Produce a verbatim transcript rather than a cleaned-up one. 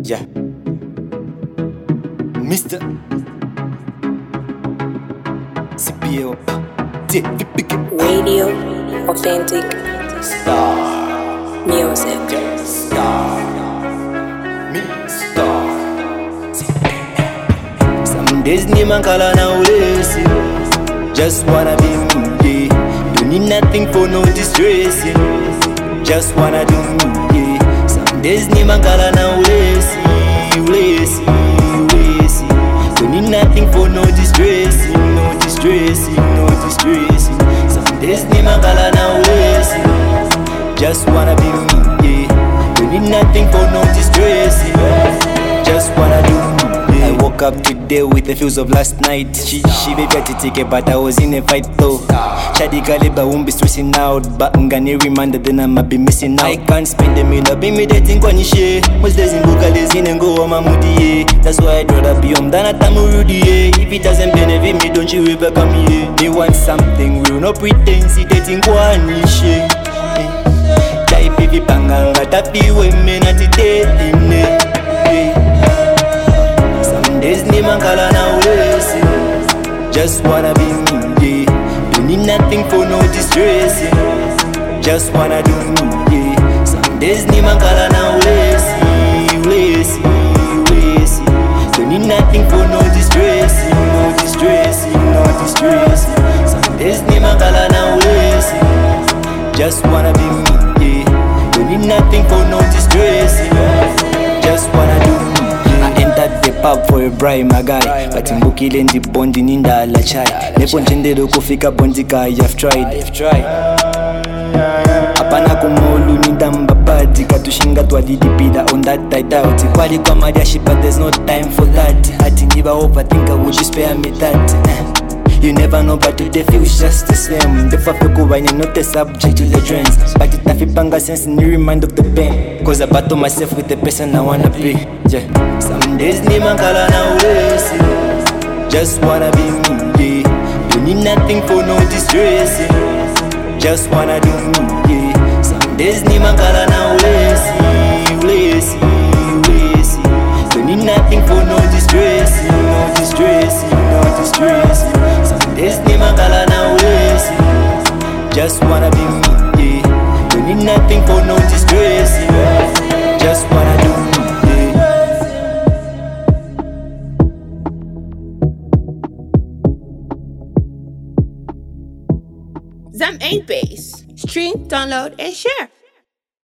Yeah. Mister C P O T Radio Authentic Star Music. Star Me Star Some days ni mankala na ulesi. Just wanna be me, yeah. Don't need nothing for no distress, yeah. Just wanna do me, yeah. Some days ni mankala na ulesi, ulesi, ulesi. Don't need nothing for no distress, no distress, no distress. Some days ni mankala na ulesi. Just wanna be me, yeah. Don't need nothing for no distress, yeah. Just wanna do me. I woke up today with the feels of last night. She she baby I take it, but I was in a fight though. Shadi Kaliba won't be stressing out, but I'm gonna remind that I might be missing out. I can't spend a minute be me dating kwa nishe. Most days in Buka lazy and go on my moody. That's why I'd rather be home than at Tamurudi. If it doesn't benefit me, don't you ever come here. They want something real, no pretense. Dating kwa nishe. Type if you panganga tapi we me na titeti me. Days ni mankala na ulesi. Just wanna be me, yeah. Don't need nothing for no distress, yeah. Just wanna do me, yeah. Some days ni mankala na ulesi, ulesi, ulesi. Don't need nothing for no distress, no distress, no distress. Some days ni mankala na ulesi. Just wanna be me, yeah. Don't need nothing for no distress, yeah. Just wanna do me. Entered the pub for a bribe, my guy. But in Bukile ndi bondi ninda la chai. Nepo ntendero kufika bondika, you've tried. Apana kumolu ninda mbabadi. Katushinga twadidipida on that tight out. Kwali kwa madiashi but there's no time for that. Ati niba overthinker, would you spare me that? You never know but today feels just the same. The fafeko wine not the subject to the trends. But it nafi panga sense in the remind of the pain. Cause I battle myself with the person I wanna be, yeah. Some days ni mankala na ulesi. Just wanna be me, yeah. Don't need nothing for no distress, yeah. Just wanna do me, yeah. Some days ni mankala na ulesi, ulesi, ulesi. Don't need nothing for no distress, no distress, no distress. Some days ni mankala na ulesi. Just wanna be me, yeah. Don't need nothing for no distress, yeah. Just wanna do me. Zam ain't bass. Stream, download, and share.